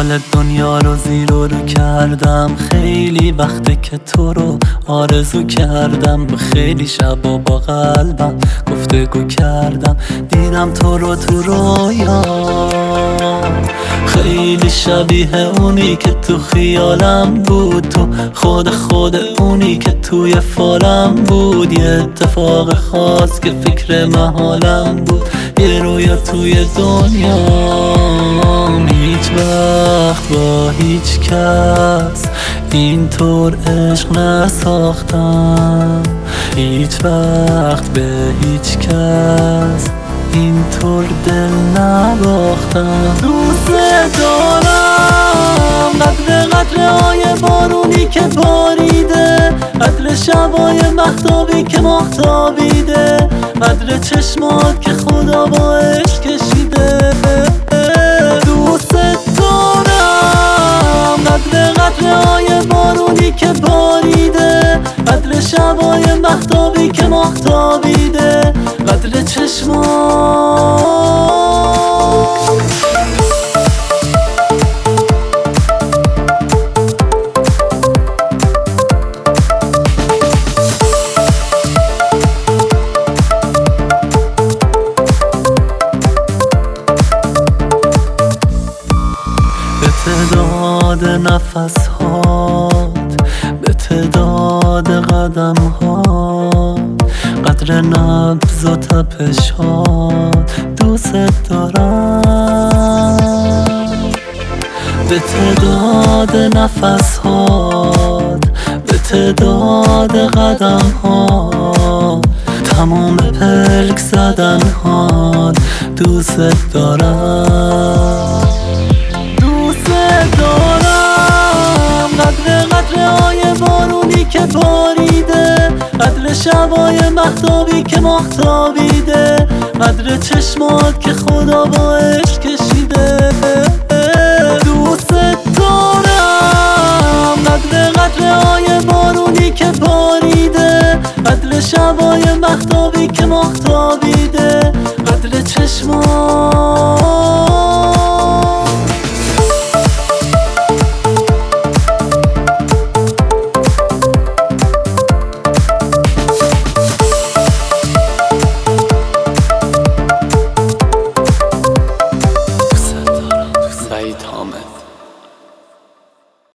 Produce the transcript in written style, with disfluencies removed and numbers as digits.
خیال دنیا رو زیر و رو کردم، خیلی وقته که تو رو آرزو کردم. خیلی شبا با قلبم گفتگو کردم، دیدم تو رو تو رویا. خیلی شبیه اونی که تو خیالم بود، تو خود اونی که توی فالم بود. یه اتفاق خاص که فکر محالم بود، یه رویا توی دنیا. هیچ وقت با هیچ کس اینطور عشق نساختم، هیچ وقت به هیچ کس اینطور دل نباختم. دوست دارم قدر های بارونی که باریده، قدر شبای مهتابی که ماهتابیده، قدر چشمات که خدا با عشق کشیده. دوست دارم قدر های بارونی که باریده، قدر شبای مهتابی که ماهتابیده، قدر چشمات. به تعداد نفس هات، به تعداد قدم هات، قدر نبض و تپش هات دوست دارم. به تعداد نفس هات، به تعداد قدم هات، تمام پلک زدن هات دوست دارم. قدر های بارونی که باریده، قدر شبای مهتابی که ماهتابیده، قدر چشمات که خدا با عشق کشیده. دوست دارم قدر های بارونی که باریده، قدر شبای مهتابی که ماهتابیده، قدر چشمات.